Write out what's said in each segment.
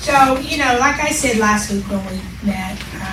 So, like I said last week when we met,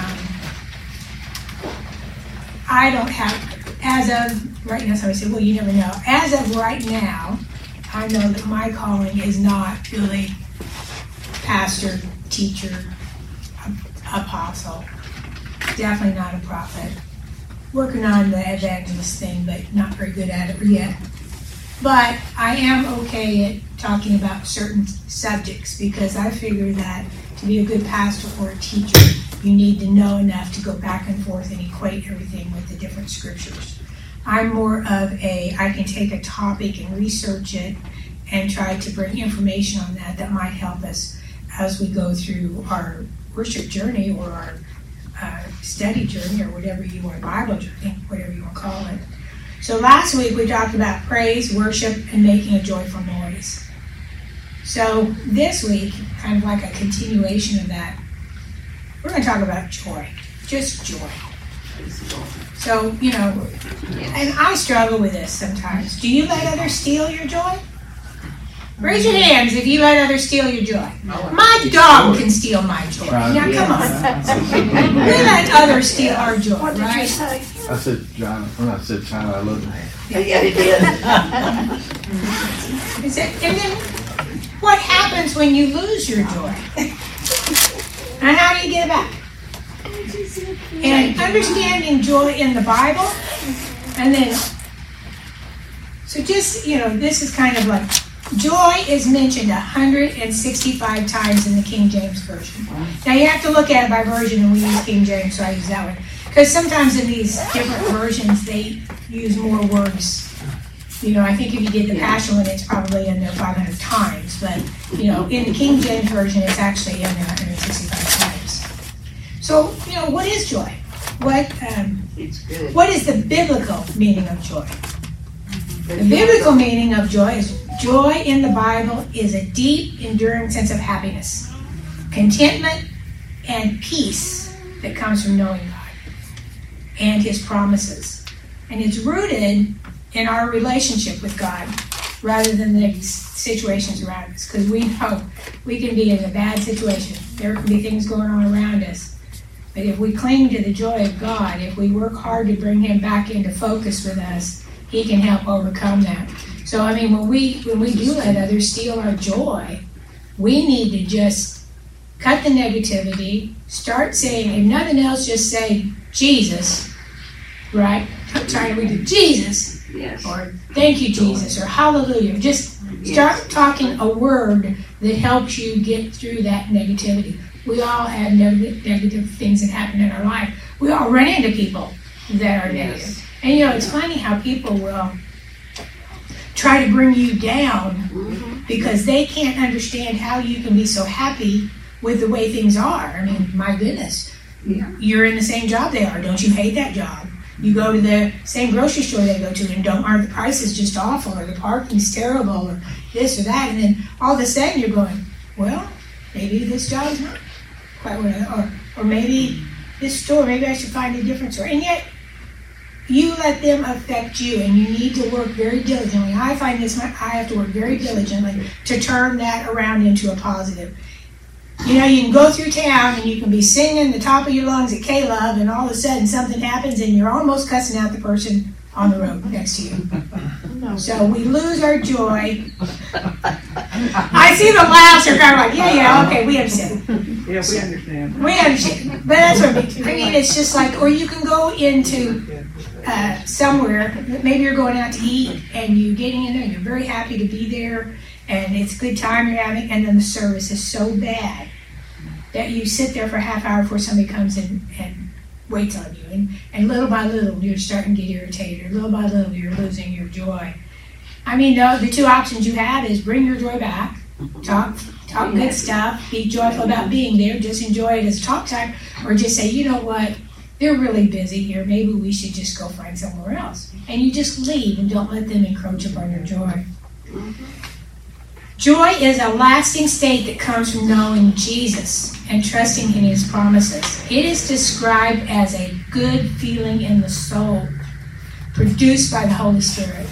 I don't have, as of right now, somebody said, well, you never know. As of right now, I know that my calling is not really pastor, teacher, apostle. Definitely not a prophet. Working on the evangelist thing, but not very good at it yet. But I am okay at talking about certain subjects because I figure that to be a good pastor or a teacher, you need to know enough to go back and forth and equate everything with the different scriptures. I'm more of I can take a topic and research it and try to bring information on that might help us as we go through our worship journey or our study journey or whatever you want, Bible journey, whatever you want to call it. So last week we talked about praise, worship, and making a joyful noise. So this week, kind of like a continuation of that, we're going to talk about joy, just joy. So, and I struggle with this sometimes. Do you let others steal your joy? Raise your hands if you let others steal your joy. My dog can steal my joy. Now, come on. We let others steal our joy, right? What did you say? I said, John, when I said China, I love you. Yeah, he did. And then, what happens when you lose your joy? And how do you get it back? And understanding joy in the Bible, and then, so just, this is kind of like, joy is mentioned 165 times in the King James Version. Now you have to look at it by version, and we use King James, so I use that one. Because sometimes in these different versions, they use more words. I think if you get the Passion one, it's probably in there 500 times. But, in the King James Version, it's actually in there 165 times. So, what is joy? What is the biblical meaning of joy? The biblical meaning of joy is joy in the Bible is a deep, enduring sense of happiness, contentment, and peace that comes from knowing God and His promises. And it's rooted in our relationship with God rather than the situations around us. Because we know we can be in a bad situation. There can be things going on around us. But if we cling to the joy of God, if we work hard to bring Him back into focus with us, He can help overcome that. So, when we do let others steal our joy, we need to just cut the negativity, start saying, if nothing else, just say, Jesus, right? I'm trying to read it, Jesus, yes. Or thank you, Jesus, or hallelujah. Just start talking a word that helps you get through that negativity. We all have negative things that happen in our life. We all run into people that are negative. And it's funny how people will try to bring you down because they can't understand how you can be so happy with the way things are. My goodness. You're in the same job they are. Don't you hate that job? You go to the same grocery store they go to and aren't the prices just awful or the parking's terrible or this or that? And then all of a sudden you're going, well, maybe this job is not quite what or maybe this store, maybe I should find a different store. And yet, you let them affect you, and you need to work very diligently. I find I have to work very diligently to turn that around into a positive. You can go through town, and you can be singing the top of your lungs at K-Love, and all of a sudden something happens, and you're almost cussing out the person on the road next to you. So we lose our joy. I see the laughs are kind of like, yeah, okay, we understand. Yeah, we understand. We understand. But that's what I mean. It's just like, or you can go into somewhere, maybe you're going out to eat, and you're getting in there, and you're very happy to be there, and it's a good time you're having, and then the service is so bad that you sit there for a half hour before somebody comes in and waits on you. And little by little, you're starting to get irritated. Little by little, you're losing your joy. The two options you have is bring your joy back, talk good stuff, be joyful about being there, just enjoy it as talk time, or just say, you know what, they're really busy here, maybe we should just go find somewhere else. And you just leave and don't let them encroach upon your joy. Joy is a lasting state that comes from knowing Jesus and trusting in His promises. It is described as a good feeling in the soul, produced by the Holy Spirit,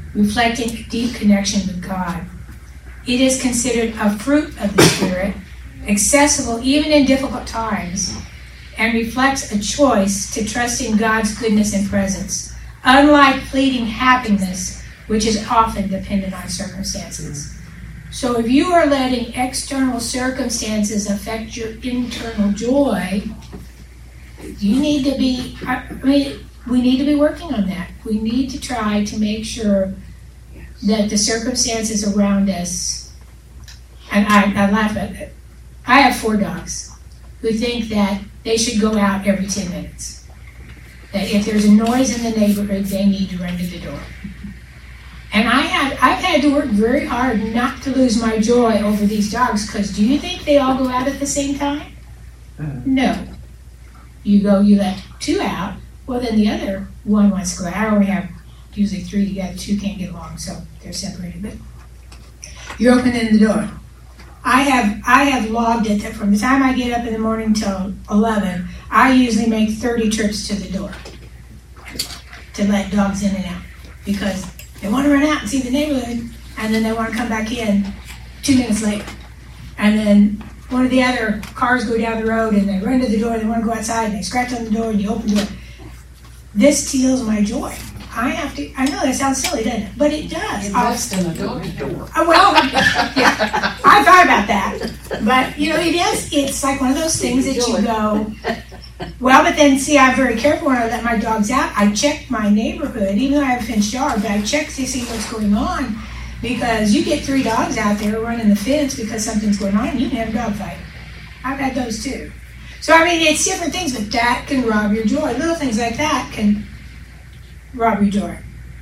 reflecting a deep connection with God. It is considered a fruit of the Spirit accessible even in difficult times, and reflects a choice to trust in God's goodness and presence, unlike fleeting happiness, which is often dependent on circumstances. So if you are letting external circumstances affect your internal joy, you need to be, we need to be working on that. We need to try to make sure that the circumstances around us, and I laugh at it. I have 4 dogs who think that they should go out every 10 minutes. That if there's a noise in the neighborhood, they need to run to the door. And I've had to work very hard not to lose my joy over these dogs, because do you think they all go out at the same time? No. You let 2 out, well then the other one wants to go out. I only have usually 3 together, 2 can't get along, so they're separated. But you're opening the door. I have logged it that from the time I get up in the morning till 11, I usually make 30 trips to the door to let dogs in and out, because they want to run out and see the neighborhood, and then they want to come back in 2 minutes later. And then one of the other cars go down the road and they run to the door, they want to go outside, and they scratch on the door, and you open the door. This steals my joy. I know that sounds silly, doesn't it? But it does. Invest in a doggy door. Well, yeah, I thought about that. But, it is. It's like one of those things that you go, well, but then, see, I'm very careful when I let my dogs out. I check my neighborhood, even though I have a fenced yard, but I check to see what's going on, because you get 3 dogs out there running the fence because something's going on, you can have a dog fight. I've had those too. So, it's different things, but that can rob your joy. Little things like that can rob your joy.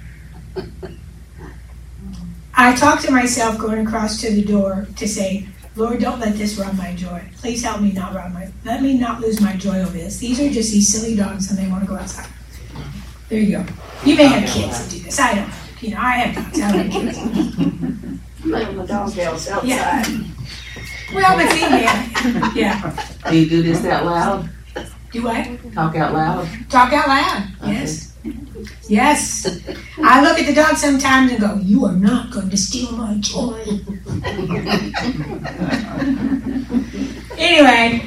I talk to myself going across to the door to say, Lord, don't let this rob my joy. Please help me let me not lose my joy over this. These are just these silly dogs and they want to go outside. There you go. You may have kids that do this. I don't know. I have dogs. I don't have kids. Play on the doghouse outside. Yeah. Well, but see, yeah. Do you do this out loud? Do what? Talk out loud? Talk out loud, yes. Yes. I look at the dog sometimes and go, you are not going to steal my joy. Anyway,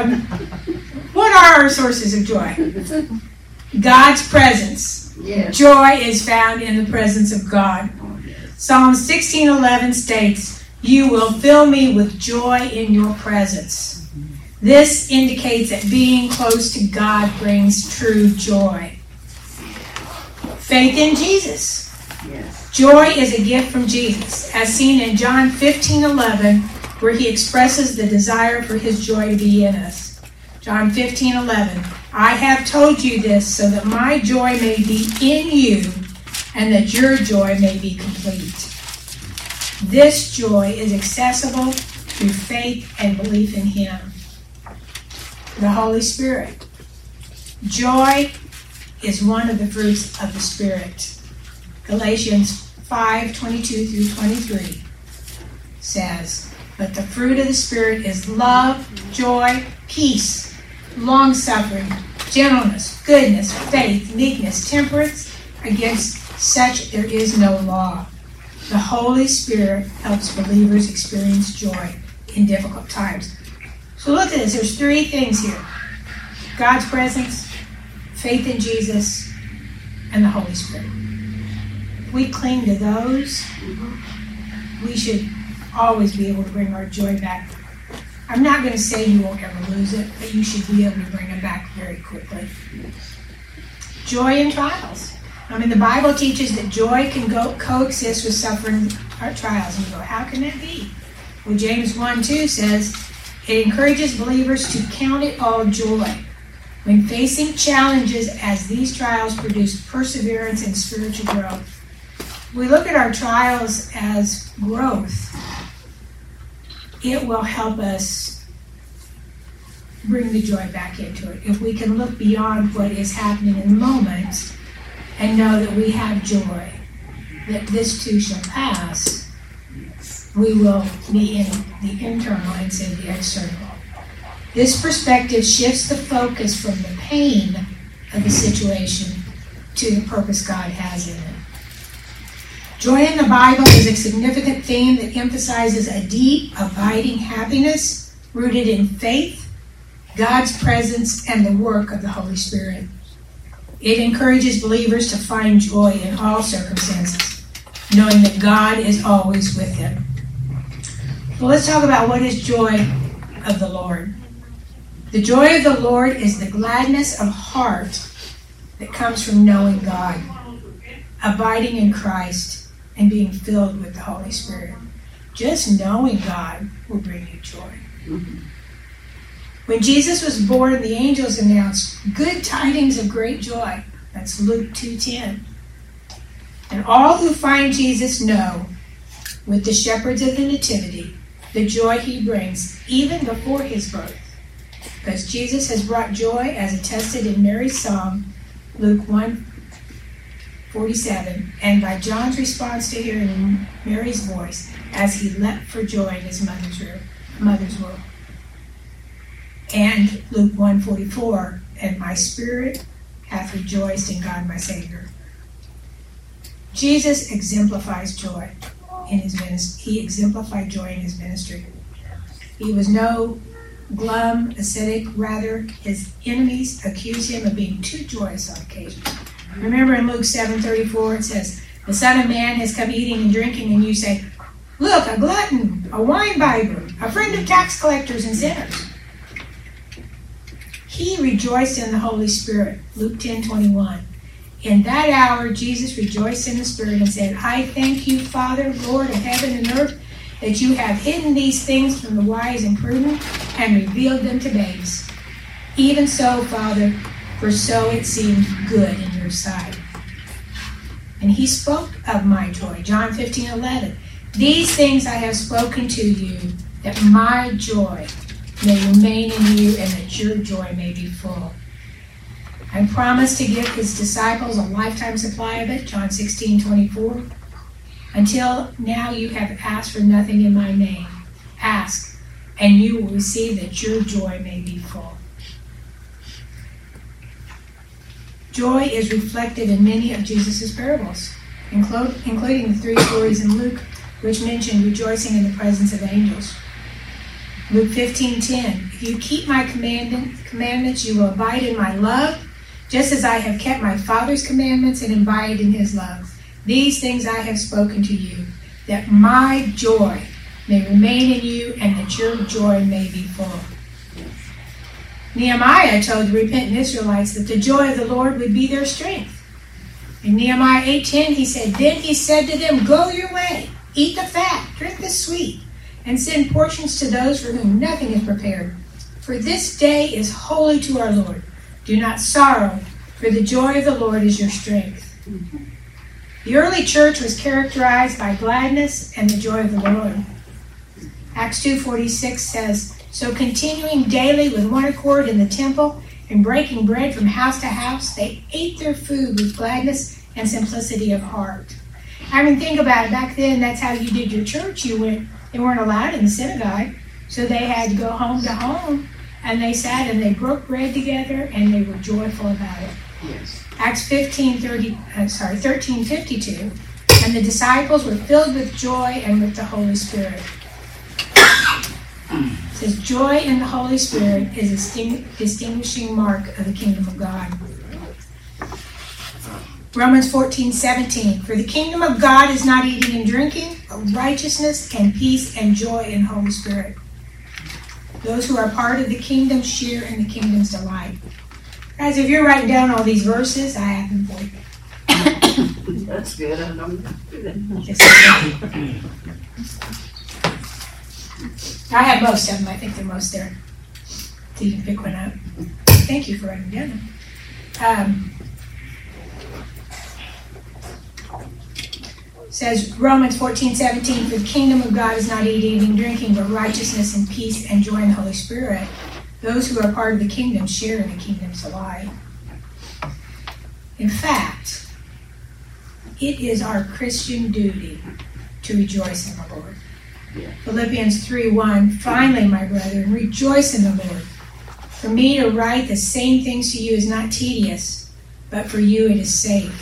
what are our sources of joy? God's presence. Yes. Joy is found in the presence of God. Psalm 16:11 states, you will fill me with joy in your presence. This indicates that being close to God brings true joy. Faith in Jesus. Yes. Joy is a gift from Jesus, as seen in John 15:11, where he expresses the desire for his joy to be in us. John 15:11, I have told you this so that my joy may be in you and that your joy may be complete. This joy is accessible through faith and belief in him. The Holy Spirit. Joy is one of the fruits of the Spirit. Galatians 5:22 through 23 says, but the fruit of the Spirit is love, joy, peace, long-suffering, gentleness, goodness, faith, meekness, temperance. Against such there is no law. The Holy Spirit helps believers experience joy in difficult times. So look at this. There's 3 things here. God's presence, faith in Jesus, and the Holy Spirit. If we cling to those, we should always be able to bring our joy back. I'm not going to say you won't ever lose it, but you should be able to bring it back very quickly. Joy in trials. The Bible teaches that joy can coexist with suffering or trials. And you go, how can that be? Well, James 1:2 says, it encourages believers to count it all joy when facing challenges, as these trials produce perseverance and spiritual growth. We look at our trials as growth. It will help us bring the joy back into it. If we can look beyond what is happening in the moment and know that we have joy, that this too shall pass, we will be in the internal instead of the external. This perspective shifts the focus from the pain of the situation to the purpose God has in it. Joy in the Bible is a significant theme that emphasizes a deep, abiding happiness rooted in faith, God's presence, and the work of the Holy Spirit. It encourages believers to find joy in all circumstances, knowing that God is always with them. Well, let's talk about what is joy of the Lord. The joy of the Lord is the gladness of heart that comes from knowing God, abiding in Christ, and being filled with the Holy Spirit. Just knowing God will bring you joy. When Jesus was born, the angels announced good tidings of great joy. That's Luke 2:10. And all who find Jesus know, with the shepherds of the Nativity, the joy he brings even before his birth. Because Jesus has brought joy as attested in Mary's song, Luke 1:47, and by John's response to hearing Mary's voice as he leapt for joy in his mother's womb. And Luke 1:44, and my spirit hath rejoiced in God my Savior. Jesus exemplifies joy in his ministry. He exemplified joy in his ministry. He was no glum ascetic. Rather, his enemies accused him of being too joyous on occasion. Remember in Luke 7:34, it says, the Son of Man has come eating and drinking, and you say, look, a glutton, a wine-bibber, a friend of tax collectors and sinners. He rejoiced in the Holy Spirit, Luke 10:21. In that hour, Jesus rejoiced in the Spirit and said, I thank you, Father, Lord of heaven and earth, that you have hidden these things from the wise and prudent and revealed them to babes. Even so, Father, for so it seemed good in your sight. And he spoke of my joy, John 15:11. These things I have spoken to you, that my joy may remain in you and that your joy may be full. And promised to give his disciples a lifetime supply of it, John 16:24. Until now you have asked for nothing in my name. Ask, and you will receive that your joy may be full. Joy is reflected in many of Jesus' parables, including the 3 stories in Luke, which mention rejoicing in the presence of angels. Luke 15:10, if you keep my commandments, you will abide in my love, just as I have kept my Father's commandments and abide in his love. These things I have spoken to you, that my joy may remain in you and that your joy may be full. Nehemiah told the repentant Israelites that the joy of the Lord would be their strength. In Nehemiah 8:10, he said, then he said to them, go your way, eat the fat, drink the sweet, and send portions to those for whom nothing is prepared. For this day is holy to our Lord. Do not sorrow, for the joy of the Lord is your strength. The early church was characterized by gladness and the joy of the Lord. Acts 2:46 says, so continuing daily with one accord in the temple and breaking bread from house to house, they ate their food with gladness and simplicity of heart. I mean, think about it. Back then, that's how you did your church. They weren't allowed in the synagogue, so they had to go home to home, and they sat and they broke bread together, and they were joyful about it. Yes. Acts 13:52, and the disciples were filled with joy and with the Holy Spirit. It says, joy in the Holy Spirit is a distinguishing mark of the kingdom of God. Romans 14:17, for the kingdom of God is not eating and drinking, but righteousness and peace and joy in the Holy Spirit. Those who are part of the kingdom share in the kingdom's delight. Guys, if you're writing down all these verses, I have them for you. That's good. I don't do that. I have most of them. I think they're most there. So you can pick one up. Thank you for writing down. Says Romans 14:17, for the kingdom of God is not eating and drinking, but righteousness and peace and joy in the Holy Spirit. Those who are part of the kingdom share in the kingdom's delight. In fact, it is our Christian duty to rejoice in the Lord. Yeah. Philippians 3:1, finally, my brethren, rejoice in the Lord. For me to write the same things to you is not tedious, but for you it is safe.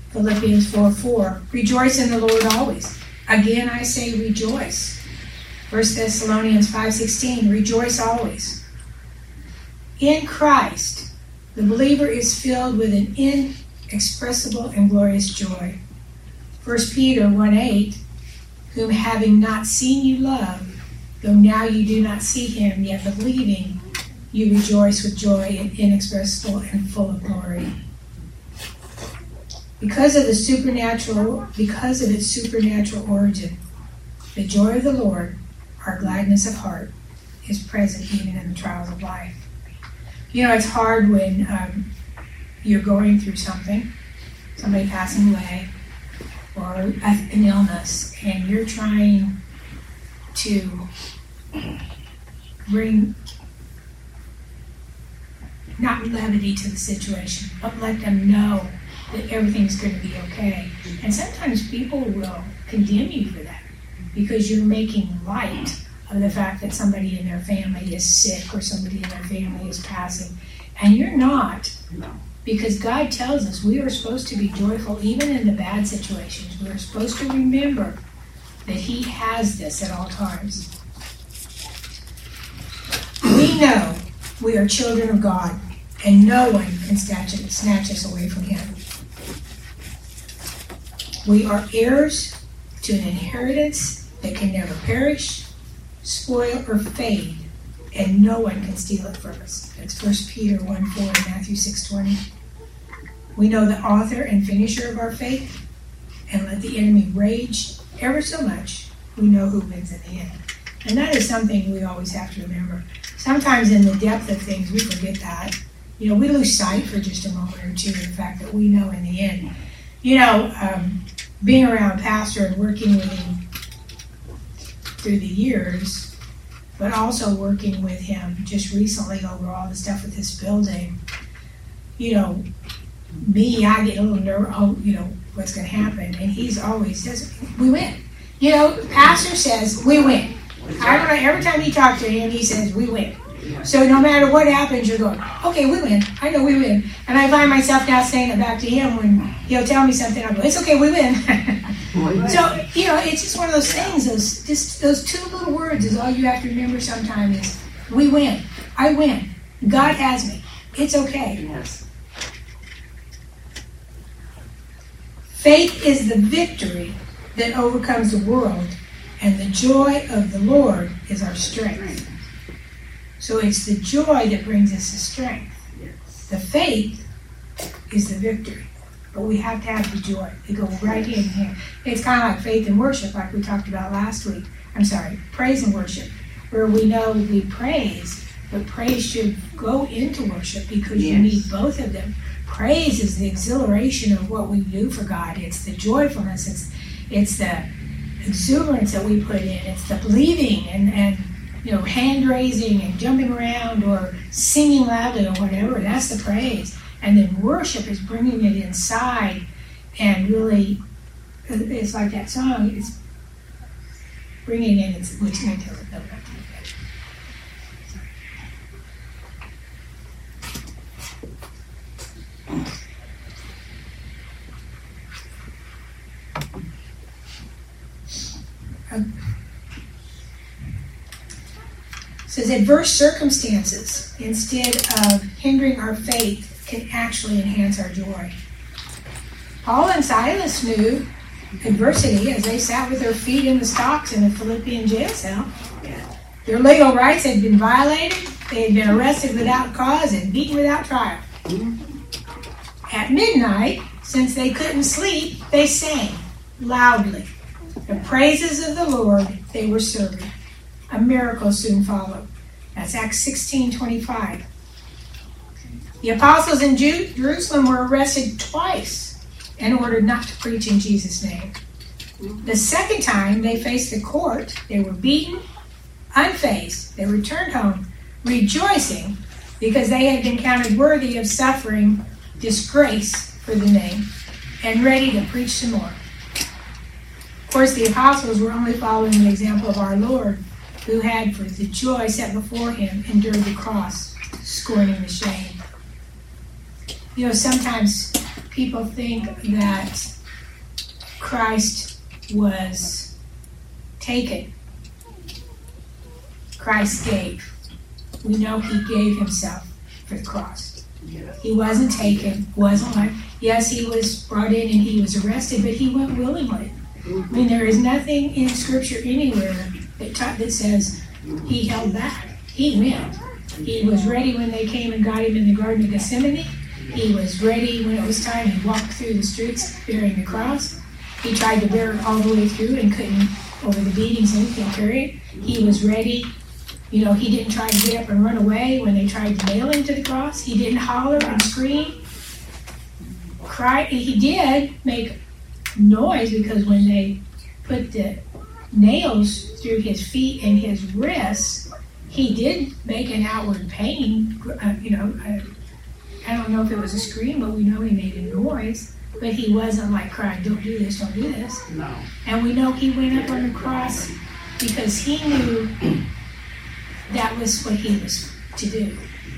Philippians 4:4, rejoice in the Lord always. Again I say rejoice. 1 Thessalonians 5:16, rejoice always. In Christ, the believer is filled with an inexpressible and glorious joy. 1 Peter 1:8, whom having not seen you love, though now you do not see him, yet believing, you rejoice with joy inexpressible and full of glory. Because of its supernatural origin, the joy of the Lord, our gladness of heart, is present even in the trials of life. You know, it's hard when you're going through something, somebody passing away, or an illness, and you're trying to bring not levity to the situation, but let them know that everything's going to be okay. And sometimes people will condemn you for that because you're making light of the fact that somebody in their family is sick or somebody in their family is passing. And you're not. Because God tells us we are supposed to be joyful even in the bad situations. We're supposed to remember that He has this at all times. We know we are children of God, and no one can snatch us away from Him. We are heirs to an inheritance that can never perish, spoil, or fade, and no one can steal it from us. That's 1 Peter 1:4 and Matthew 6:20. We know the author and finisher of our faith, and let the enemy rage ever so much, we know who wins in the end. And that is something we always have to remember. Sometimes in the depth of things, we forget that. You know, we lose sight for just a moment or two of the fact that we know in the end. You know, being around Pastor and working with him through the years, but also working with him just recently over all the stuff with this building, you know, I get a little nervous, what's going to happen, and he's always says, we win. You know, Pastor says, we win. I don't know, every time you talk to him, he says, we win. So no matter what happens, you're going, okay, we win. I know we win. And I find myself now saying it back to him when he'll tell me something, I'll go, it's okay, we win. So, you know, it's just one of those things, those two little words is all you have to remember sometimes is, we win. I win. God has me. It's okay. Yes. Faith is the victory that overcomes the world, and the joy of the Lord is our strength. So it's the joy that brings us the strength. The faith is the victory. But we have to have the joy. They go right in here. It's kind of like faith and worship, like we talked about last week. Praise and worship, where we know we praise, but praise should go into worship because you need both of them. Praise is the exhilaration of what we do for God. It's the joyfulness. It's the exuberance that we put in. It's the believing and hand raising and jumping around or singing loudly or whatever. That's the praise. And then worship is bringing it inside and really, it's like that song. It's bringing it in. Which can I tell it? No, not too bad. Says adverse circumstances, instead of hindering our faith, can actually enhance our joy. Paul and Silas knew adversity as they sat with their feet in the stocks in the Philippian jail cell. Their legal rights had been violated. They had been arrested without cause and beaten without trial. At midnight, since they couldn't sleep, they sang loudly the praises of the Lord they were serving. A miracle soon followed. That's Acts 16:25. The apostles in Jerusalem were arrested twice and ordered not to preach in Jesus' name. The second time they faced the court, they were beaten, unfazed. They returned home rejoicing because they had been counted worthy of suffering disgrace for the name and ready to preach some more. Of course, the apostles were only following the example of our Lord, who had, for the joy set before him, endured the cross, scorning the shame. You know, sometimes people think that Christ was taken Christ gave. We know he gave himself for the cross. Yes. He wasn't taken, wasn't like, yes, he was brought in and he was arrested, but he went willingly. I mean, there is nothing in Scripture anywhere that says he held back. He went. He was ready when they came and got him in the Garden of Gethsemane. He was ready when it was time. He walked through the streets bearing the cross. He tried to bear it all the way through and couldn't, over the beatings, and he couldn't carry it. He was ready. You know, he didn't try to get up and run away when they tried to nail him to the cross. He didn't holler and scream. Cry. He did make noise because when they put the nails through his feet and his wrists, he did make an outward pain. I don't know if it was a scream, but we know he made a noise. But he wasn't like crying, don't do this, don't do this. No. And we know he went up on the cross because he knew that was what he was to do.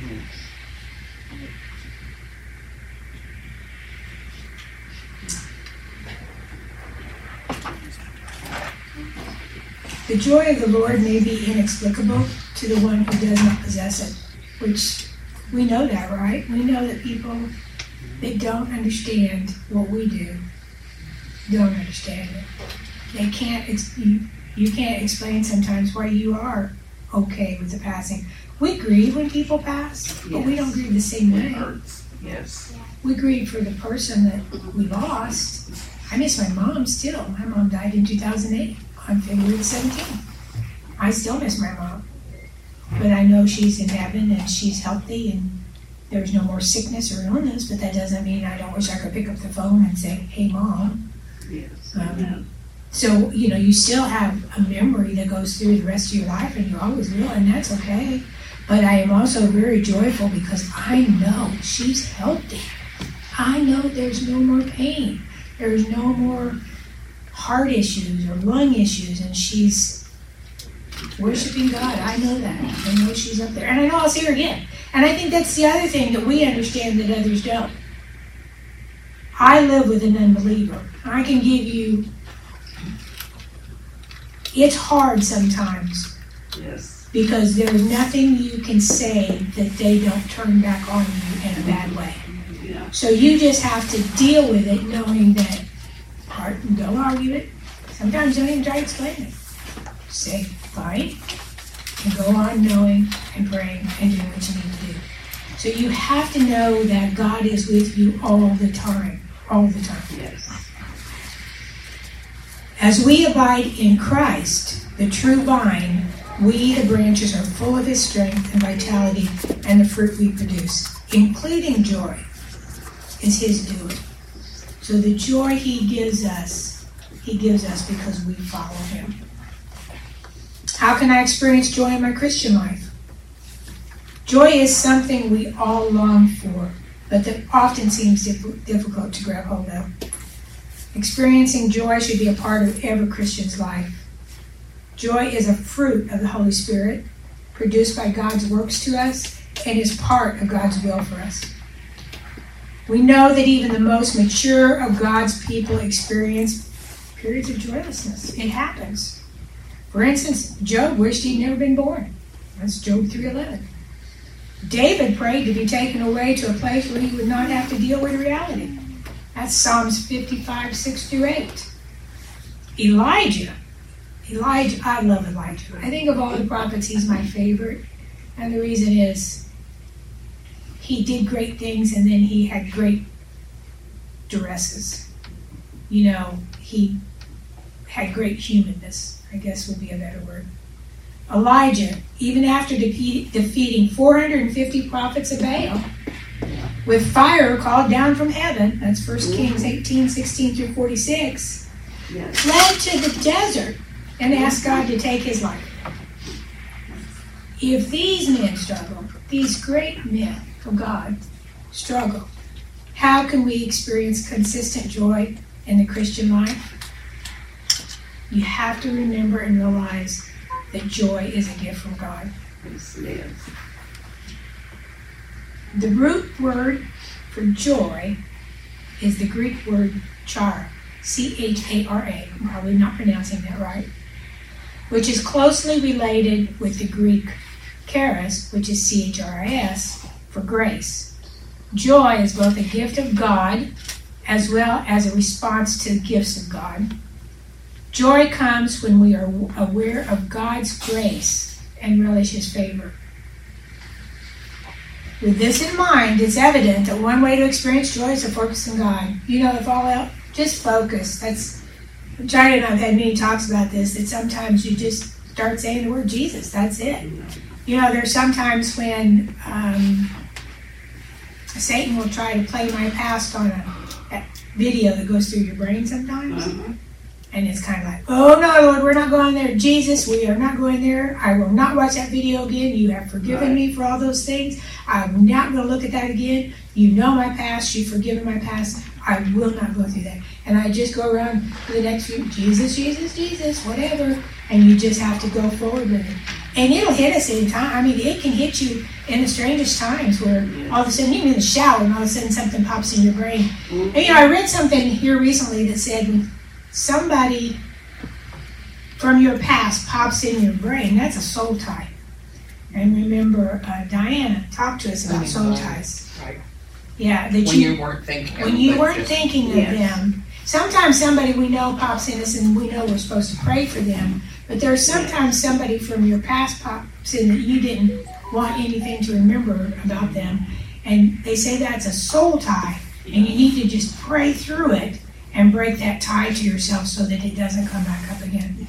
The joy of the Lord may be inexplicable to the one who does not possess it, which we know that, right? We know that people that don't understand what we do don't understand it. They can't. You can't explain sometimes why you are okay with the passing. We grieve when people pass, but we don't grieve the same way. It hurts. Yes. We grieve for the person that we lost. I miss my mom still. My mom died in 2008 on February 17th. I still miss my mom. But I know she's in heaven and she's healthy and there's no more sickness or illness, but that doesn't mean I don't wish I could pick up the phone and say, hey, Mom. Yes. So, you still have a memory that goes through the rest of your life, and you always will, and that's okay. But I am also very joyful because I know she's healthy. I know there's no more pain. There's no more heart issues or lung issues, and she's worshiping God. I know that. I know she's up there. And I know I'll see her again. And I think that's the other thing that we understand that others don't. I live with an unbeliever. I can give you... It's hard sometimes. Yes. Because there's nothing you can say that they don't turn back on you in a bad way. Yeah. So you just have to deal with it knowing that, don't argue it. Sometimes don't even try to explain it. Say, fine, and go on knowing and praying and doing what you need to do. So you have to know that God is with you all the time. All the time. Yes. As we abide in Christ, the true vine, we, the branches, are full of his strength and vitality and the fruit we produce, including joy, is his doing. So the joy he gives us because we follow him. How can I experience joy in my Christian life? Joy is something we all long for, but that often seems difficult to grab hold of. Experiencing joy should be a part of every Christian's life. Joy is a fruit of the Holy Spirit, produced by God's works to us, and is part of God's will for us. We know that even the most mature of God's people experience periods of joylessness. It happens. For instance, Job wished he'd never been born. That's Job 3:11. David prayed to be taken away to a place where he would not have to deal with reality. That's Psalms 55, 6 through 8. Elijah, I love Elijah. I think of all the prophets, he's my favorite. And the reason is he did great things and then he had great duresses. He had great humanness, I guess would be a better word. Elijah, even after defeating 450 prophets of Baal, with fire called down from heaven, that's 1 Kings 18, 16 through 46, Yes. fled to the desert and asked God to take his life. If these men struggle, these great men of God struggle, how can we experience consistent joy in the Christian life? You have to remember and realize that joy is a gift from God. Yes. Yes. The root word for joy is the Greek word chara, C-H-A-R-A. I'm probably not pronouncing that right. which is closely related with the Greek charis, which is C-H-R-I-S, for grace. Joy is both a gift of God as well as a response to the gifts of God. Joy comes when we are aware of God's grace and relish His favor. With this in mind, it's evident that one way to experience joy is to focus on God. If all else, just focus. Johnny and I have had many talks about this, that sometimes you just start saying the word Jesus. That's it. There's sometimes when Satan will try to play my past on a video that goes through your brain sometimes. And it's kind of like, oh no, Lord, we're not going there. Jesus, we are not going there. I will not watch that video again. You have forgiven me for all those things. I'm not going to look at that again. You know my past. You've forgiven my past. I will not go through that. And I just go around for the next few, Jesus, Jesus, Jesus, whatever. And you just have to go forward with it. And it'll hit us in time. I mean, it can hit you in the strangest times where all of a sudden, even in the shower, and all of a sudden something pops in your brain. And, I read something here recently that said, when somebody from your past pops in your brain, that's a soul tie. And remember, Diana talked to us about soul ties. Right. Yeah, When you weren't thinking. When you weren't thinking of them. Sometimes somebody we know pops in us and we know we're supposed to pray for them. But there's sometimes somebody from your past pops in that you didn't want anything to remember about them. And they say that's a soul tie. And you need to just pray through it and break that tie to yourself so that it doesn't come back up again.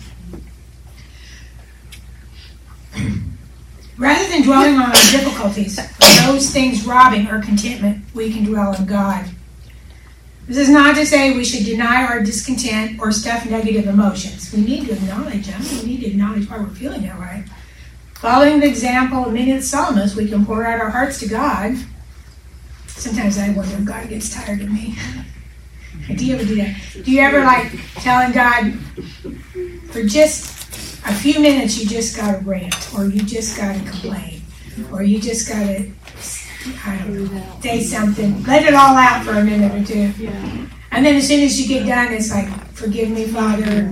Rather than dwelling on our difficulties, or those things robbing our contentment, we can dwell on God. This is not to say we should deny our discontent or stuff negative emotions. We need to acknowledge them. We need to acknowledge why we're feeling that way. Following the example of many of the psalmists, we can pour out our hearts to God. Sometimes I wonder if God gets tired of me. Do you ever do that? Do you ever telling God, for just a few minutes you just got to rant, or you just got to complain, or you just got to, say something, let it all out for a minute or two. Yeah. And then as soon as you get done, it's like, forgive me, Father,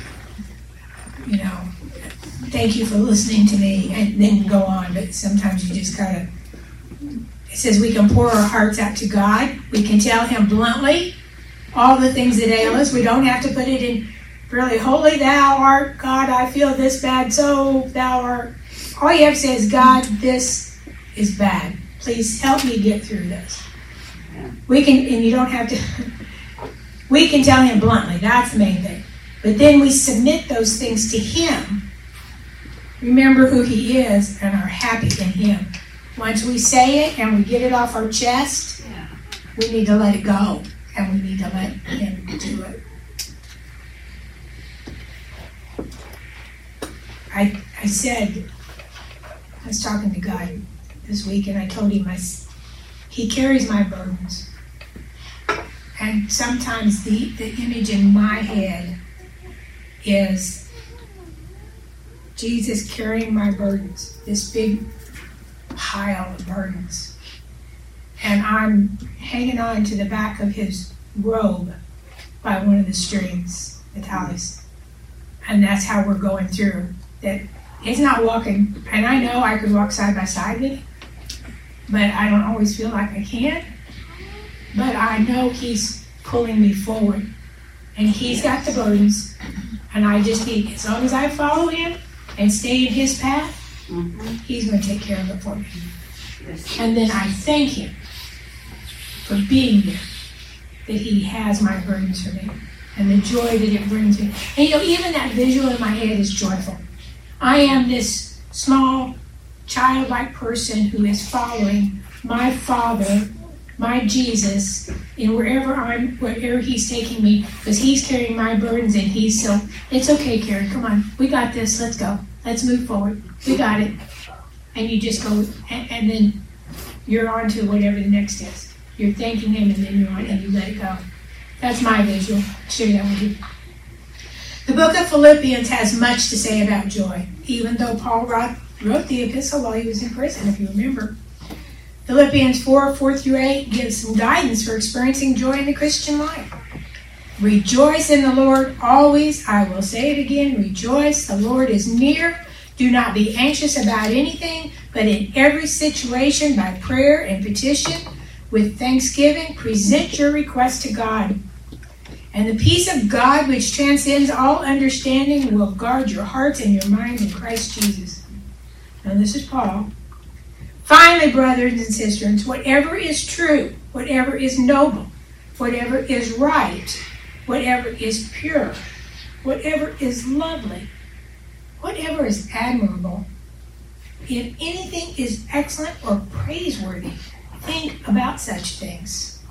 thank you for listening to me, and then go on. But sometimes you just got to, it says we can pour our hearts out to God. We can tell Him bluntly all the things that ail us. We don't have to put it in really, holy thou art, God, I feel this bad, so thou art. All you have to say is, God, this is bad. Please help me get through this. We can, and you don't have to, we can tell Him bluntly. That's the main thing. But then we submit those things to Him. Remember who He is and are happy in Him. Once we say it and we get it off our chest, we need to let it go. And we need to let Him do it. I said, I was talking to God this week, and I told Him, He carries my burdens. And sometimes the image in my head is Jesus carrying my burdens, this big pile of burdens. And I'm hanging on to the back of His robe by one of the strings, the tallies. And that's how we're going through. That He's not walking, and I know I could walk side by side with Him, but I don't always feel like I can. But I know He's pulling me forward, and He's got the burdens, and I just need, as long as I follow Him and stay in His path, He's going to take care of it for me. And then I thank Him for being there, that He has my burdens for me, and the joy that it brings me. And even that visual in my head is joyful. I am this small, childlike person who is following my Father, my Jesus, in wherever He's taking me, because He's carrying my burdens, and He's so, it's okay, Karen, come on, we got this, let's go, let's move forward, we got it. And you just go, and then you're on to whatever the next is. You're thanking Him, and then you're on, and you let it go. That's my visual. I'll share that with you. The book of Philippians has much to say about joy, even though Paul wrote the epistle while he was in prison, if you remember. Philippians 4:4-8 gives some guidance for experiencing joy in the Christian life. Rejoice in the Lord always. I will say it again. Rejoice. The Lord is near. Do not be anxious about anything, but in every situation, by prayer and petition, with thanksgiving, present your request to God. And the peace of God, which transcends all understanding, will guard your hearts and your minds in Christ Jesus. Now this is Paul. Finally, brothers and sisters, whatever is true, whatever is noble, whatever is right, whatever is pure, whatever is lovely, whatever is admirable, if anything is excellent or praiseworthy, think about such things.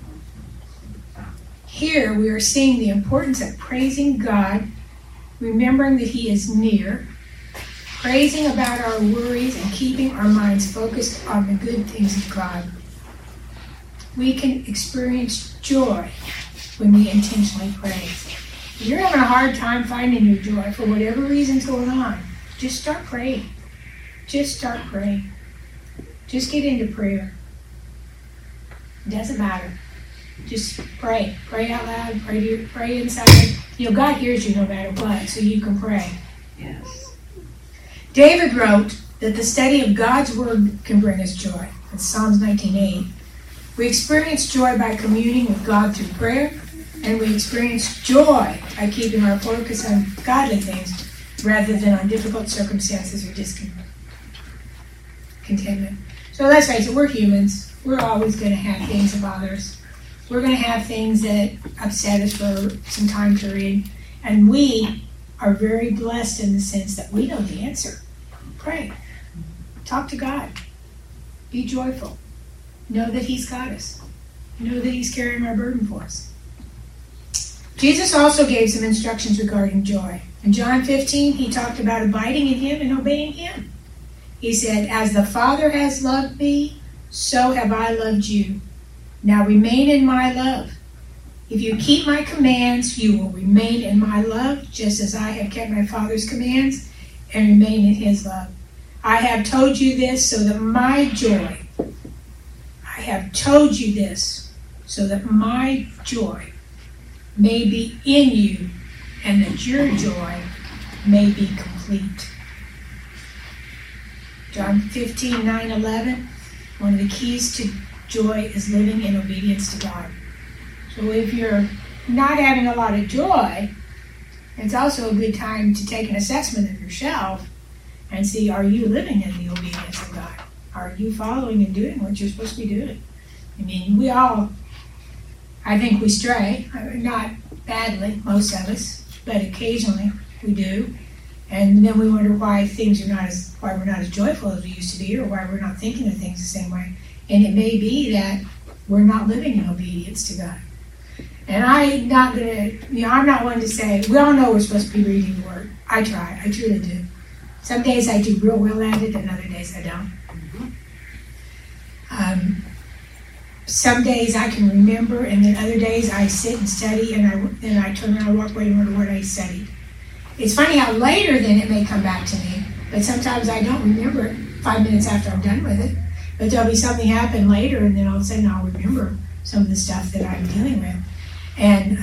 Here we are seeing the importance of praising God, remembering that He is near, praising about our worries and keeping our minds focused on the good things of God. We can experience joy when we intentionally praise. If you're having a hard time finding your joy for whatever reason's going on, just start praying. Just start praying. Just get into prayer. It doesn't matter. Just pray. Pray out loud. Pray inside. God hears you no matter what, so you can pray. Yes. David wrote that the study of God's Word can bring us joy. That's Psalms 19:8. We experience joy by communing with God through prayer, and we experience joy by keeping our focus on godly things rather than on difficult circumstances or discontentment. So let's face it, we're humans. We're always going to have things that bother us. We're going to have things that upset us for some time period, and we are very blessed in the sense that we know the answer. Pray. Talk to God. Be joyful. Know that He's got us. Know that He's carrying our burden for us. Jesus also gave some instructions regarding joy. In John 15, He talked about abiding in Him and obeying Him. He said, "As the Father has loved me, so have I loved you. Now remain in my love. If you keep my commands, you will remain in my love, just as I have kept my Father's commands and remain in His love. I have told you this so that my joy may be in you and that your joy may be complete." John 15:9-11. One of the keys to joy is living in obedience to God. So if you're not having a lot of joy, it's also a good time to take an assessment of yourself and see, are you living in the obedience of God? Are you following and doing what you're supposed to be doing? I mean, I think we stray, not badly, most of us, but occasionally we do. And then we wonder why we're not as joyful as we used to be, or why we're not thinking of things the same way. And it may be that we're not living in obedience to God. And I'm not one to say, we all know we're supposed to be reading the Word. I try, I truly do. Some days I do real well at it, and other days I don't. Some days I can remember, and then other days I sit and study, and I turn around and walk away and wonder what I studied. It's funny how later then it may come back to me, but sometimes I don't remember it 5 minutes after I'm done with it. But there'll be something happen later, and then all of a sudden I'll remember some of the stuff that I'm dealing with. And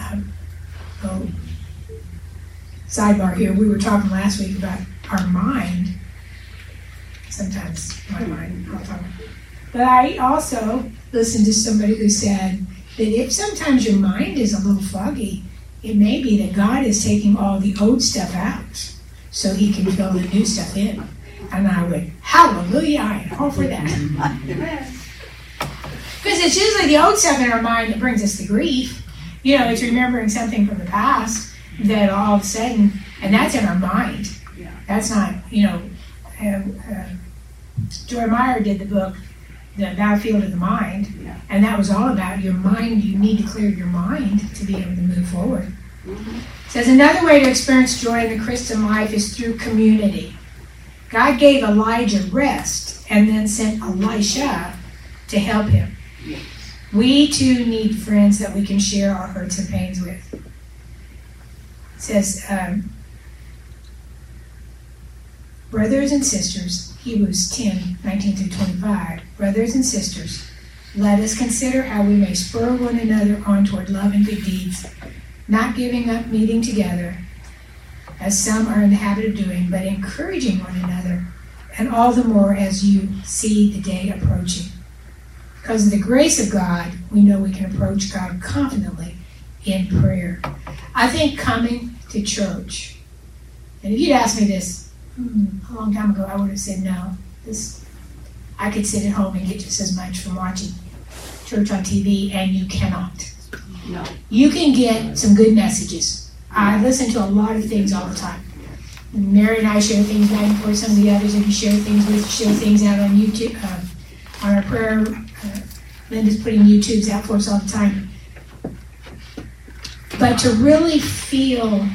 sidebar here, we were talking last week about our mind. Sometimes my mind, I'll talk. But I also listened to somebody who said that if sometimes your mind is a little foggy, it may be that God is taking all the old stuff out so He can fill the new stuff in. And I went, hallelujah, I am all for that. Because it's usually the old stuff in our mind that brings us the grief. It's remembering something from the past that all of a sudden, and that's in our mind. Yeah. That's not, Joy Meyer did the book, The Battlefield of the Mind, and that was all about your mind. You need to clear your mind to be able to move forward. Mm-hmm. It says another way to experience joy in the Christian life is through community. God gave Elijah rest and then sent Elisha to help him. Yes. We too need friends that we can share our hurts and pains with. It says, brothers and sisters, Hebrews 10:19-25. Brothers and sisters, let us consider how we may spur one another on toward love and good deeds. not giving up meeting together, as some are in the habit of doing, but encouraging one another, and all the more as you see the day approaching. Because of the grace of God, we know we can approach God confidently in prayer. I think coming to church, and if you'd asked me this a long time ago, I would have said no. I could sit at home and get just as much from watching church on TV, and you cannot. No. You can get some good messages. I listen to a lot of things all the time. Mary and I share things back and forth. Some of the others, if you share things out on YouTube, on our prayer. Linda's putting YouTubes out for us all the time. But to really feel,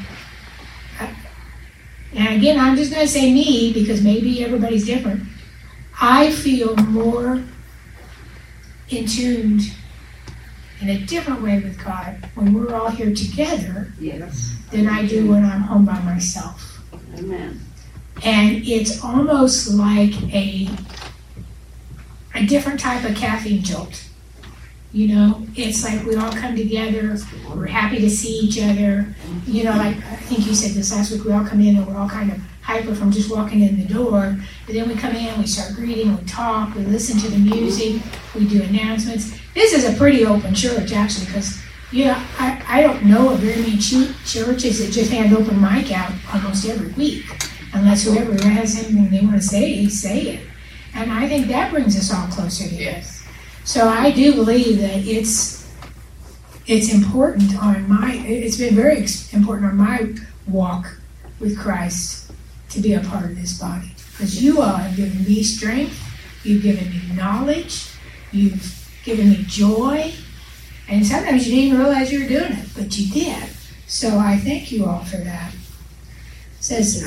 and again, I'm just going to say me, because maybe everybody's different. I feel more in tuned in a different way with God when we're all here together Yes. than I do when I'm home by myself. Amen. And it's almost like a different type of caffeine jolt. You know, it's like we all come together, we're happy to see each other. You know, like I think you said this last week, we all come in and we're all kind of hyper from just walking in the door. But then we come in, we start greeting, we talk, we listen to the music, we do announcements. This is a pretty open church, actually, because, I don't know of very many churches that just hand open mic out almost every week, unless whoever has anything they want to say it. And I think that brings us all closer together. So I do believe that it's important it's been very important on my walk with Christ to be a part of this body. Because you all have given me strength, you've given me knowledge, you've given me joy, and sometimes you didn't even realize you were doing it, but you did. So I thank you all for that. It says,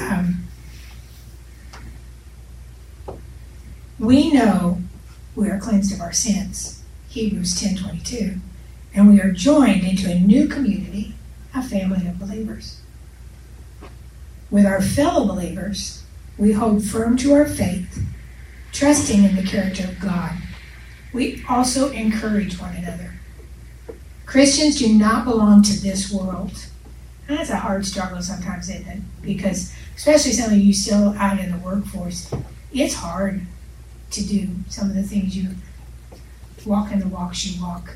we know we are cleansed of our sins, Hebrews 10:22, and we are joined into a new community, a family of believers. With our fellow believers, we hold firm to our faith, trusting in the character of God. We also encourage one another. Christians do not belong to this world. And that's a hard struggle sometimes, isn't it? Because, especially some of you still out in the workforce, it's hard to do some of the things you walk in the walks you walk.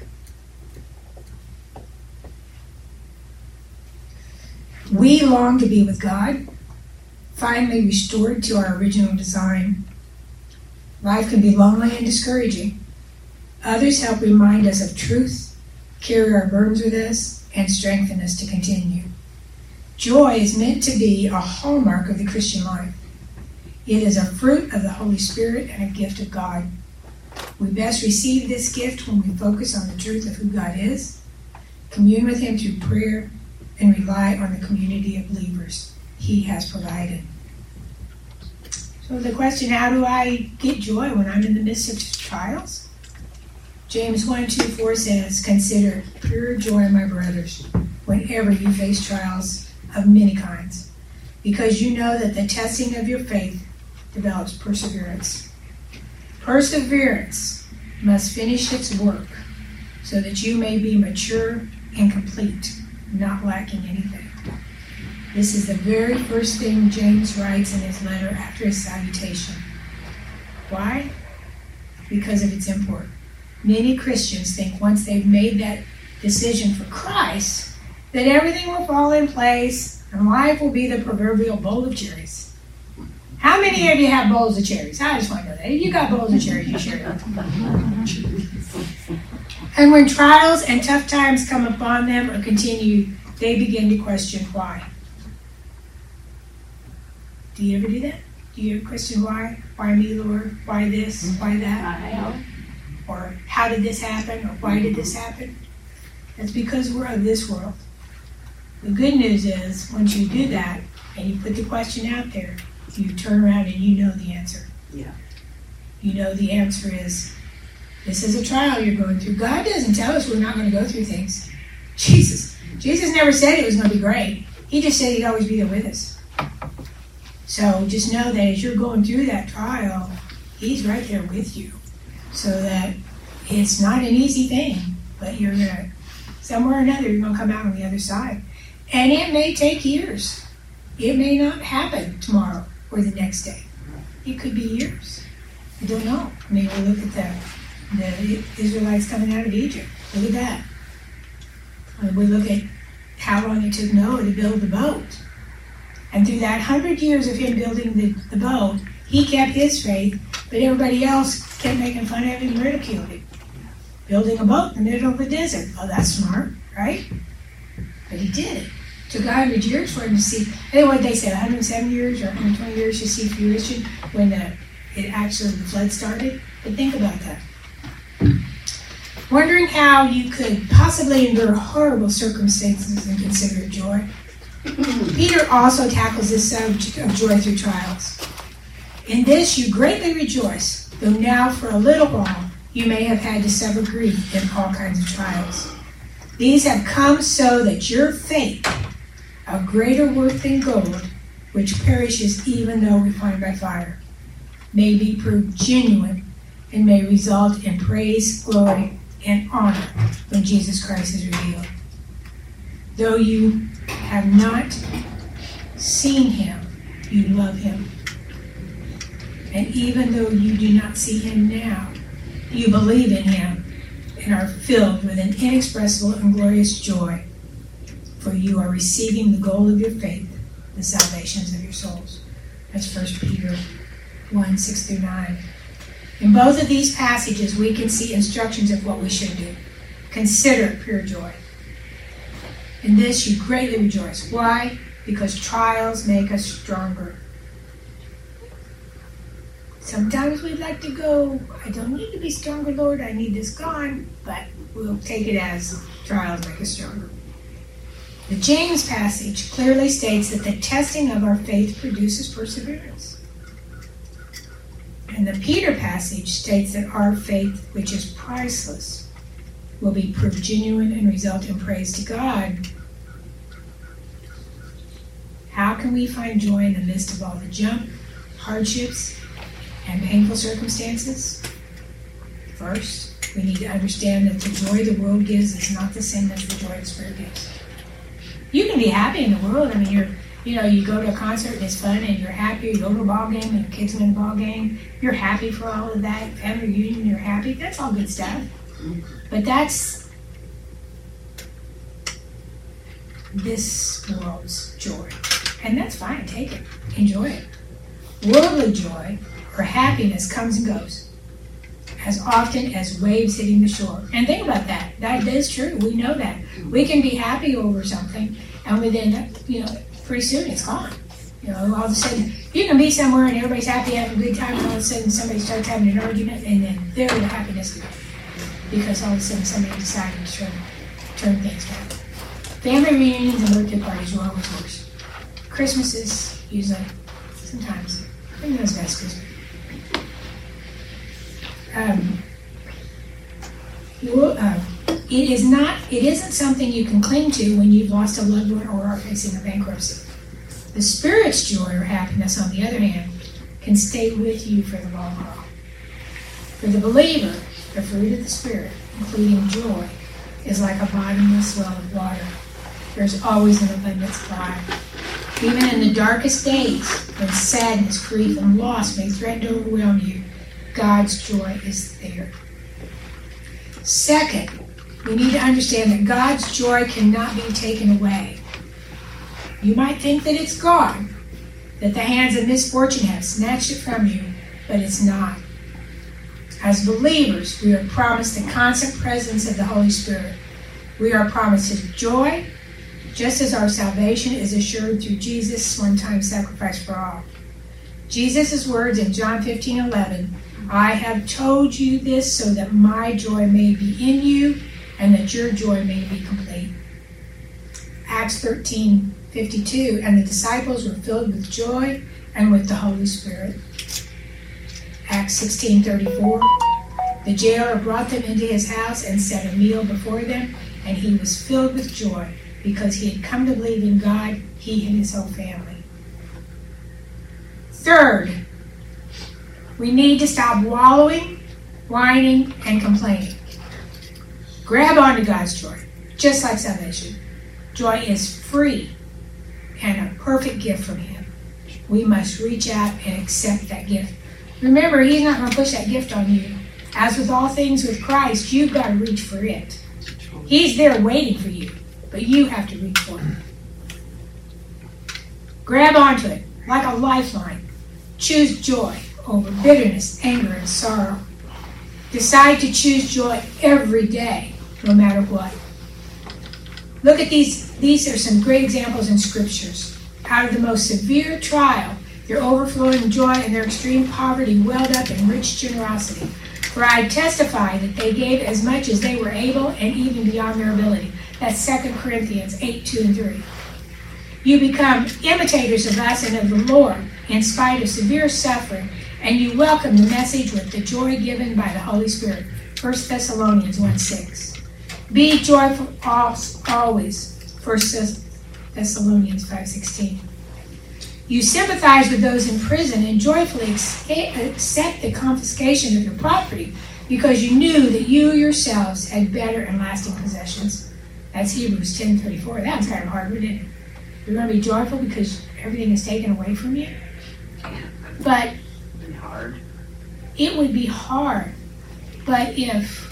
We long to be with God, finally restored to our original design. Life can be lonely and discouraging. Others help remind us of truth, carry our burdens with us, and strengthen us to continue. Joy is meant to be a hallmark of the Christian life. It is a fruit of the Holy Spirit and a gift of God. We best receive this gift when we focus on the truth of who God is, commune with Him through prayer, and rely on the community of believers He has provided. So the question, how do I get joy when I'm in the midst of trials? James 1:2-4 says, "Consider pure joy, my brothers, whenever you face trials of many kinds, because you know that the testing of your faith develops perseverance. Perseverance must finish its work so that you may be mature and complete, not lacking anything." This is the very first thing James writes in his letter after his salutation. Why? Because of its import. Many Christians think once they've made that decision for Christ, that everything will fall in place and life will be the proverbial bowl of cherries. How many of you have bowls of cherries? I just want to know that. If you got bowls of cherries, you share it. And when trials and tough times come upon them or continue, they begin to question why. Do you ever do that? Do you ever question why? Why me, Lord? Why this? Why that? I have. Or how did this happen? Or why did this happen? That's because we're of this world. The good news is, once you do that, and you put the question out there, you turn around and you know the answer. Yeah. You know the answer is, this is a trial you're going through. God doesn't tell us we're not going to go through things. Jesus never said it was going to be great. He just said He'd always be there with us. So just know that as you're going through that trial, He's right there with you. So that it's not an easy thing, but you're going to Somewhere or another, you're going to come out on the other side. And it may take years. It may not happen tomorrow or the next day. It could be years. I don't know. I mean, we look at the Israelites coming out of Egypt. Look at that. And we look at how long it took Noah to build the boat. And through that 100 years of him building the boat, he kept his faith, but everybody else kept making fun of him and ridiculed him. Building a boat in the middle of the desert. Oh, that's smart, right? But he did it. It took 100 years for him to see. Anyway, they said 107 years or 120 years to see fruition when the flood started. But think about that. Wondering how you could possibly endure horrible circumstances and consider it joy. Peter also tackles this subject of joy through trials. In this you greatly rejoice, though now for a little while you may have had to suffer grief in all kinds of trials. These have come so that your faith, of greater worth than gold, which perishes even though refined by fire, may be proved genuine and may result in praise, glory, and honor when Jesus Christ is revealed. Though you have not seen him, you love him. And even though you do not see him now, you believe in him and are filled with an inexpressible and glorious joy, for you are receiving the goal of your faith, the salvations of your souls. That's 1 Peter 1, 6 through 9. In both of these passages, we can see instructions of what we should do. Consider it pure joy. In this you greatly rejoice. Why? Because trials make us stronger. Sometimes we'd like to go, I don't need to be stronger, Lord, I need this gone, but we'll take it as trials make us stronger. The James passage clearly states that the testing of our faith produces perseverance. And the Peter passage states that our faith, which is priceless, will be proved genuine and result in praise to God. How can we find joy in the midst of all the junk, hardships, and painful circumstances? First, we need to understand that the joy the world gives is not the same as the joy the Spirit gives. You can be happy in the world. I mean, you go to a concert and it's fun and you're happy. You go to a ball game and your kids win a ball game. You're happy for all of that. Family reunion, you're happy. That's all good stuff. But that's this world's joy. And that's fine. Take it. Enjoy it. Worldly joy or happiness comes and goes as often as waves hitting the shore. And think about that. That is true. We know that. We can be happy over something and within, pretty soon it's gone. All of a sudden, you can be somewhere and everybody's happy, having a good time, and all of a sudden somebody starts having an argument, and then there the happiness goes. Because all of a sudden somebody decided to turn things down. Family reunions and birthday parties are always worse. Christmas is usually, sometimes, I think that's best Christmas. It isn't something you can cling to when you've lost a loved one or are facing a bankruptcy. The Spirit's joy or happiness, on the other hand, can stay with you for the long haul. For the believer, the fruit of the Spirit, including joy, is like a bottomless well of water. There's always an abundant supply. Even in the darkest days, when sadness, grief, and loss may threaten to overwhelm you, God's joy is there. Second, we need to understand that God's joy cannot be taken away. You might think that it's gone, that the hands of misfortune have snatched it from you, but it's not. As believers, we are promised the constant presence of the Holy Spirit. We are promised His joy, just as our salvation is assured through Jesus' one-time sacrifice for all. Jesus' words in John 15:11, I have told you this so that my joy may be in you and that your joy may be complete. Acts 13:52, and the disciples were filled with joy and with the Holy Spirit. Acts 16:34, the jailer brought them into his house and set a meal before them, and he was filled with joy because he had come to believe in God, he and his whole family. Third, we need to stop wallowing, whining, and complaining. Grab onto God's joy. just like salvation. Joy is free and a perfect gift from Him. We must reach out and accept that gift. Remember, He's not going to push that gift on you. As with all things with Christ, you've got to reach for it. He's there waiting for you, but you have to reach for it. Grab onto it like a lifeline. Choose joy over bitterness, anger, and sorrow. Decide to choose joy every day, no matter what. Look at these. These are some great examples in scriptures. Out of the most severe trial, their overflowing joy and their extreme poverty welled up in rich generosity. For I testify that they gave as much as they were able and even beyond their ability. That's 2 Corinthians 8:2-3. You become imitators of us and of the Lord in spite of severe suffering, and you welcome the message with the joy given by the Holy Spirit. 1 Thessalonians 1:6. Be joyful always. 1 Thessalonians 5:16. You sympathize with those in prison and joyfully accept the confiscation of your property because you knew that you yourselves had better and lasting possessions. That's Hebrews 10:34. That was kind of hard, isn't it? You're going to be joyful because everything is taken away from you? But It'd be hard. it would be hard. But if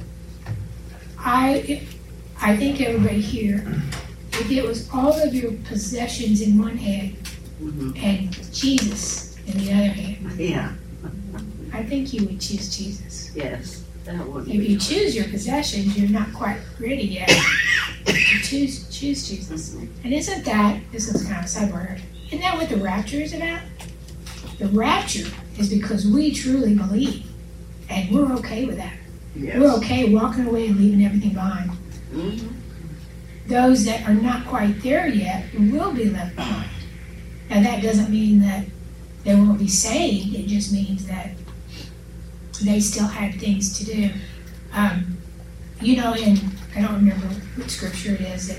I think everybody here, if it was all of your possessions in one hand and Jesus in the other hand, Yeah. I think you would choose Jesus. Yes. That would be If you hard. choose your possessions, you're not quite ready yet. You choose Jesus. And isn't that, this is kind of sidebar, isn't that what the rapture is about? The rapture is because we truly believe, and we're okay with that. Yes. We're okay walking away and leaving everything behind. Mhm. Those that are not quite there yet will be left behind. Now that doesn't mean that they won't be saved. It just means that they still had things to do. In, I don't remember what scripture it is that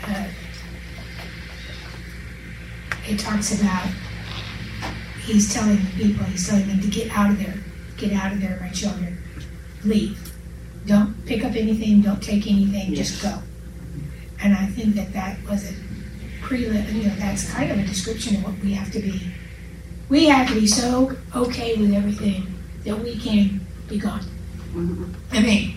it talks about, he's telling them to get out of there, my children. Leave. Don't pick up anything, don't take anything, just go. And I think that was a that's kind of a description of what we have to be. We have to be so okay with everything that we can be gone. Mhm. I mean,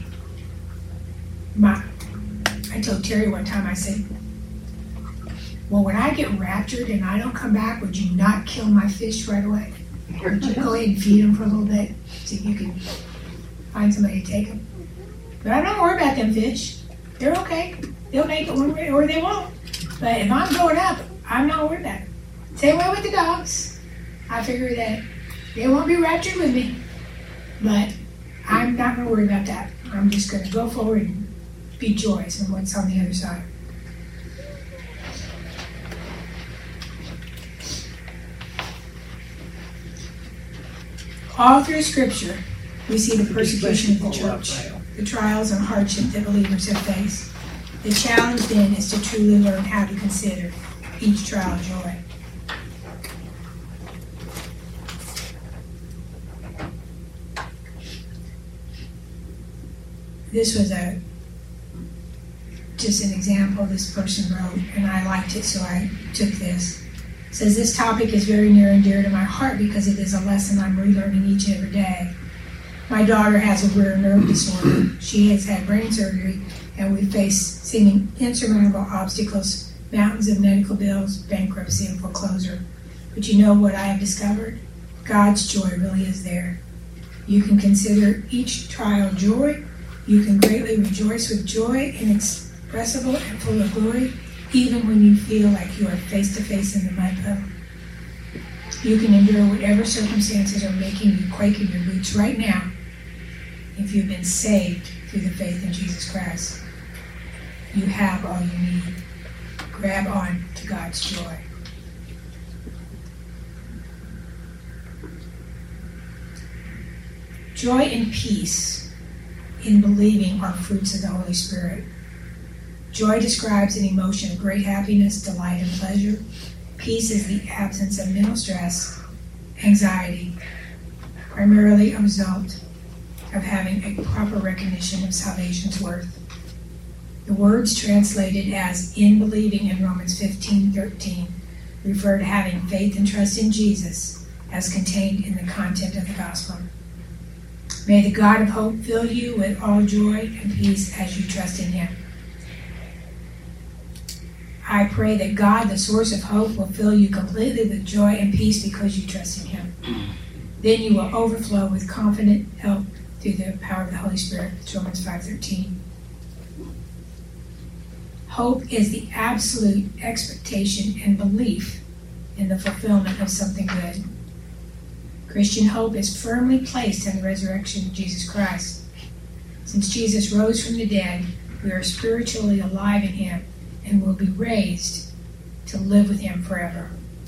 I told Terry one time, I said, well, when I get raptured and I don't come back, would you not kill my fish right away? Would you go ahead and feed them for a little bit so you can find somebody to take them? But I'm not worried about them fish. They're okay. They'll make it one way or they won't. But if I'm going up, I'm not worried about it. Same way with the dogs. I figure that they won't be raptured with me. But I'm not going to worry about that. I'm just going to go forward and be joyous in what's on the other side. All through Scripture, we see the persecution of the church, the trials and hardship that believers have faced. The challenge then is to truly learn how to consider each trial joy. This was just an example this person wrote, and I liked it, so I took this. It says, this topic is very near and dear to my heart because it is a lesson I'm relearning each and every day. My daughter has a rare nerve disorder. She has had brain surgery, and we face seeming insurmountable obstacles, mountains of medical bills, bankruptcy, and foreclosure. But you know what I have discovered? God's joy really is there. You can consider each trial joy. You can greatly rejoice with joy inexpressible and full of glory, even when you feel like you are face to face in the mud puddle. You can endure whatever circumstances are making you quake in your boots right now if you've been saved through the faith in Jesus Christ. You have all you need. Grab on to God's joy. Joy and peace in believing are fruits of the Holy Spirit. Joy describes an emotion of great happiness, delight, and pleasure. Peace is the absence of mental stress, anxiety, primarily a result of having a proper recognition of salvation's worth. The words translated as in believing in Romans 15:13 refer to having faith and trust in Jesus as contained in the content of the gospel. May the God of hope fill you with all joy and peace as you trust in him. I pray that God, the source of hope, will fill you completely with joy and peace because you trust in him. Then you will overflow with confident help through the power of the Holy Spirit. It's Romans 5:13. Hope is the absolute expectation and belief in the fulfillment of something good. Christian hope is firmly placed in the resurrection of Jesus Christ. Since Jesus rose from the dead, we are spiritually alive in him and will be raised to live with him forever.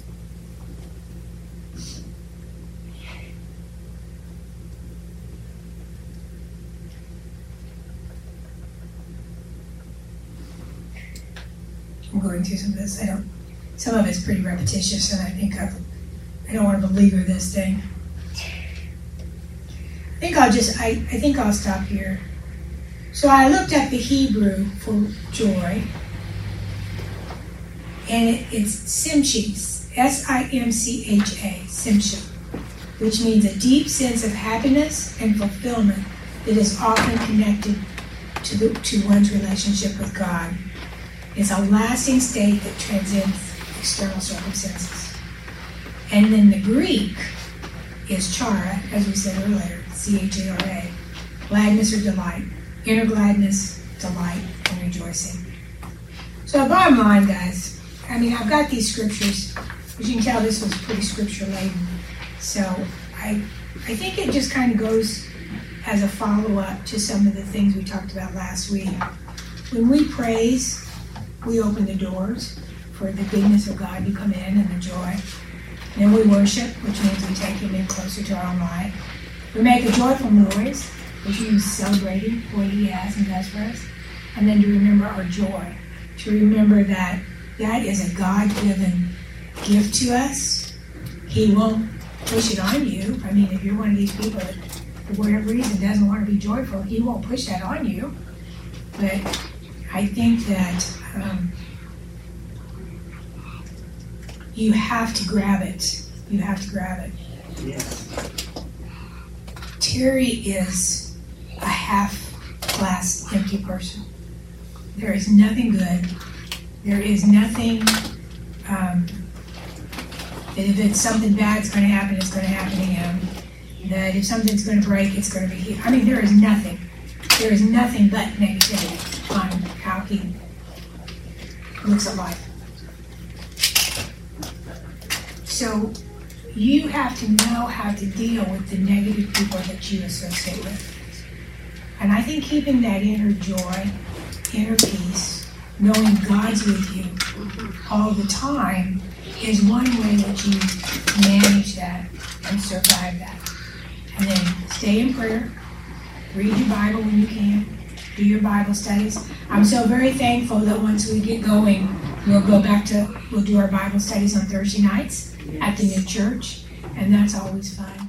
I'm going through some of this. Some of it's pretty repetitious, and I don't want to belabor this thing. I think I'll stop here. So I looked up the Hebrew for joy, and it's simcha, S-I-M-C-H-A, simcha, which means a deep sense of happiness and fulfillment that is often connected to one's relationship with God. It's a lasting state that transcends external circumstances. And then the Greek is chara, as we said earlier, C-H-A-R-A, gladness or delight, inner gladness, delight, and rejoicing. So bottom line, guys, I've got these scriptures. As you can tell, this was pretty scripture-laden. So I think it just kind of goes as a follow-up to some of the things we talked about last week. When we praise, we open the doors for the goodness of God to come in and the joy. Then we worship, which means we take him in closer to our own life. We make a joyful noise, which means celebrating what he has and does for us. And then to remember our joy, to remember that is a God-given gift to us. He won't push it on you. If you're one of these people that, for whatever reason, doesn't want to be joyful, he won't push that on you. But I think that you have to grab it. You have to grab it. Yes. Terry is a half-glass empty person. There is nothing good. There is nothing that if it's something bad's going to happen, it's going to happen to him. That if something's going to break, it's going to be him. There is nothing. There is nothing but negativity on how he looks at life. So you have to know how to deal with the negative people that you associate with. And I think keeping that inner joy, inner peace, knowing God's with you all the time is one way that you manage that and survive that. And then stay in prayer, read your Bible when you can, do your Bible studies. I'm so very thankful that once we get going, we'll do our Bible studies on Thursday nights at the new church, and that's always fun.